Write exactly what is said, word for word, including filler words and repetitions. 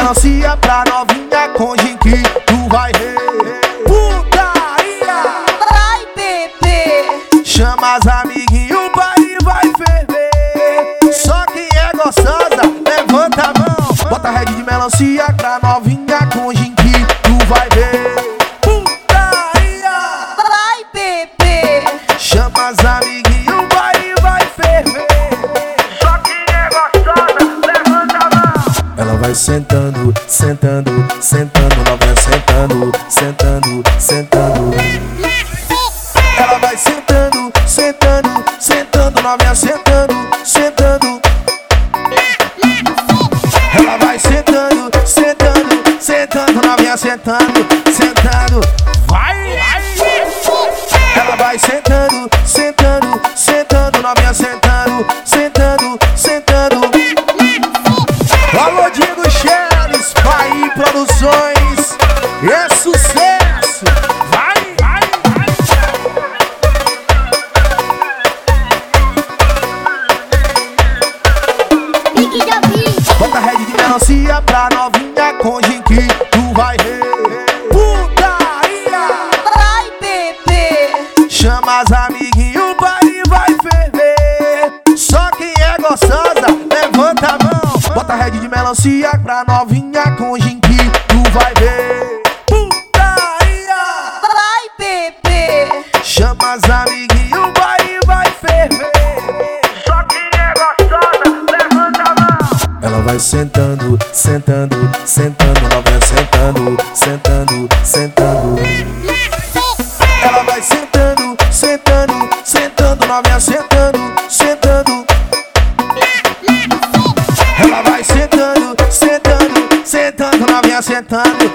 melancia pra novinha com gin que tu vai ver. Putaria! Vai, bebê! Chama as amiguinhos, o baile vai ferver. Só quem é gostosa, levanta a mão. Bota red de melancia pra novinha com gin que tu vai ver. Putaria! Vai, bebê! Chama as amiguinhos, o baile vai ferver. Só quem é gostosa, levanta a mão. Ela vai sentando, sentando, sentando, novinha sentando, sentando, sentando. Ela vai sentando, sentando, sentando, novinha sentando, sentando. Ela vai sentando, sentando, sentando, novinha sentando, sentando. Vai! Ela vai sentando, sentando, sentando, novinha sentando, sentando, sentando. Alô, Diego Cheles, Pai Produções, é sucesso! Vai, vai, vai! Bota red de melancia pra novinha com gin que tu vai ver. Putaria! Vai, bebê! Chama as amiguinhos, o baile vai ferver. Só quem é gostosa, levanta a mão. Bota red de melancia pra novinha com gin que tu vai ver. Putaria! Vai, bebê! Chama as amiguinhos, o baile vai ferver. Só quem é gostosa, levanta a mão. Ela vai sentando, sentando, sentando, novinha sentando, sentando, sentando. Ela vai sentando, sentando, sentando, novinha sentando, sentando. Ela vai sentando, sentando, sentando, novinha sentando,